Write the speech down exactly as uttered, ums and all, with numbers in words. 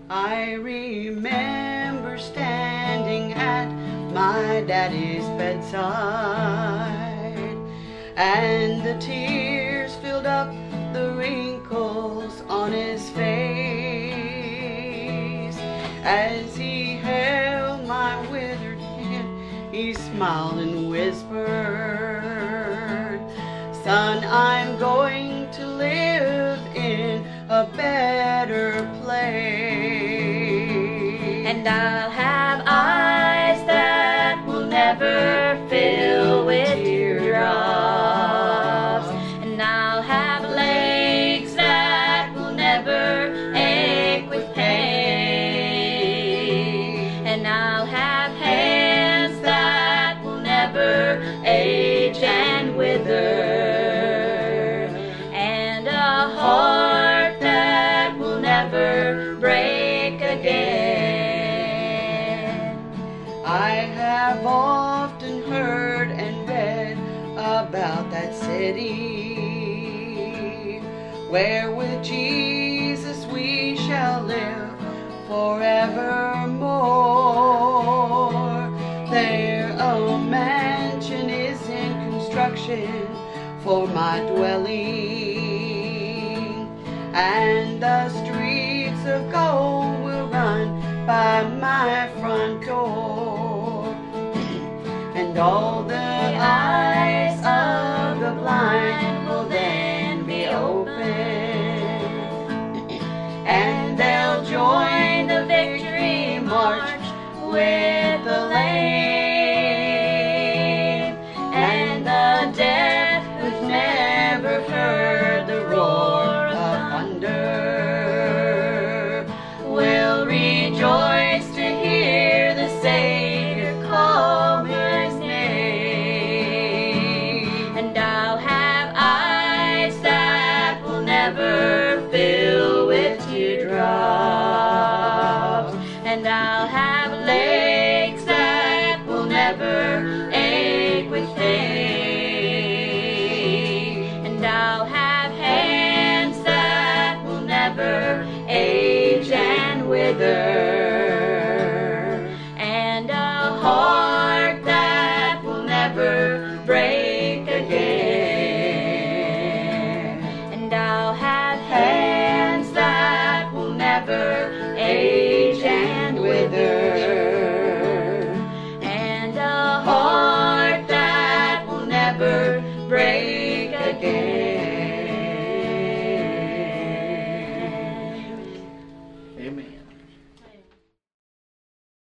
I remember standing at my daddy's bedside, and the tears filled up the wrinkles on his face. As he held my withered hand, he smiled and whispered, "Son, I'm going to live in a better place, and I'll have eyes that will never fill with teardrops, and I'll have legs that will never ache with pain, and I'll have hands that will never age and wither, and a heart that will never break again." I have often heard and read about that city, where with Jesus we shall live forevermore. There a mansion is in construction for my dwelling, and the streets of gold will run by my front door, and all the eyes of the blind will then be open, and they'll join the victory march with the lame, and the deaf who've never heard the roar of thunder will rejoice to hear the Savior call his name. And I'll have eyes that will never fill with teardrops, and I'll have legs that will never ache with pain, and I'll have hands that will never age and wither, and a heart that will never break again, and I'll have hands that will never age and wither, and a heart that will never break again. Amen.